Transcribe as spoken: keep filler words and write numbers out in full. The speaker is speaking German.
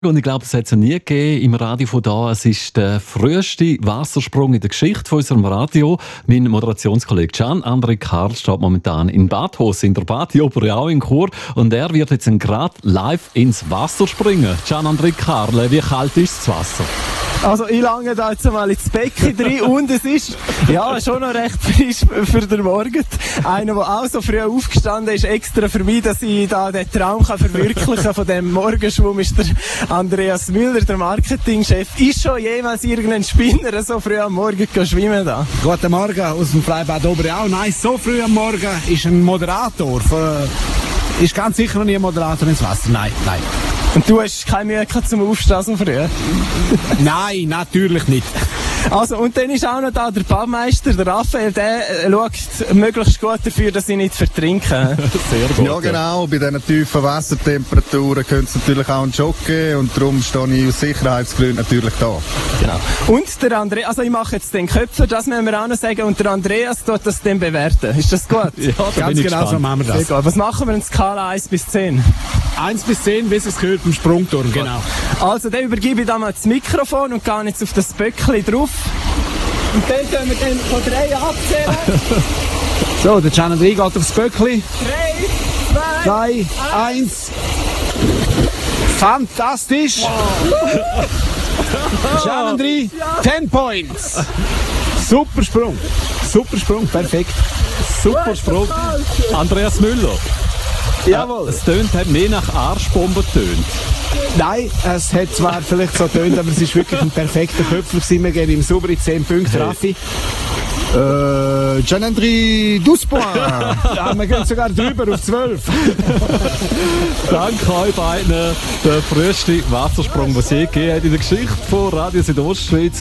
Und ich glaube, es hat es nie gegeben im Radio von da. Es ist der früheste Wassersprung in der Geschichte von unserem Radio. Mein Moderationskollege Gian-André Karl steht momentan in Badhose in der Badioper auch in Chur. Und er wird jetzt gerade live ins Wasser springen. Gian-André Karl, wie kalt ist das Wasser? Also ich lange da jetzt mal ins Becken drin und es ist ja schon noch recht frisch für den Morgen. Einer, der auch so früh aufgestanden ist, extra für mich, dass ich da den Traum kann verwirklichen kann von dem Morgenschwumm, ist der Andreas Müller, der Marketingchef. Ist schon jemals irgendein Spinner so früh am Morgen schwimmen da? Guten Morgen aus dem Freibad Oberau. Nein, so früh am Morgen ist ein Moderator. Für, ist ganz sicher noch nie ein Moderator ins Wasser. Nein, nein. Und du hast keine Mühe gehabt zum Aufstehen so früh? Nein, natürlich nicht. Also, und dann ist auch noch da der Badmeister, der Raphael, der äh, schaut möglichst gut dafür, dass ich nicht vertrinke. Sehr gut. Ja, genau. Bei diesen tiefen Wassertemperaturen könnte es natürlich auch einen Schock geben und darum stehe ich aus Sicherheitsgründen natürlich da. Genau. Und der Andreas, also ich mache jetzt den Köpfer, das müssen wir auch noch sagen, und der Andreas tut das dann bewerten. Ist das gut? Ja, da Ganz bin ich genau so gespannt. machen wir das. Sehr gut. Was machen wir in Skala eins bis zehn? eins bis zehn, bis es gehört beim Sprungturm, genau. Also, dann übergebe ich da mal das Mikrofon und gehe jetzt auf das Böckchen drauf. Und dann können wir dann von drei abzählen. So, der Gian-André geht aufs Böckli. Drei, zwei, drei, eins. Fantastisch! Gian-André, zehn Points! Super Sprung! Super Sprung, perfekt! Super Sprung. Andreas Müller. Jawohl. Es tönt, hat mehr nach Arschbombe tönt. Nein, es hat zwar vielleicht so tönt, aber es ist wirklich ein perfekter Köpfer gewesen. Wir geben ihm saubere zehn Punkte, Raffi. Äh, Gian-André, zwölf Points. Ja, wir gehen sogar drüber auf zwölf. Danke euch beiden. Der früheste Wassersprung, den es je gegeben hat in der Geschichte von Radio Südostschweiz.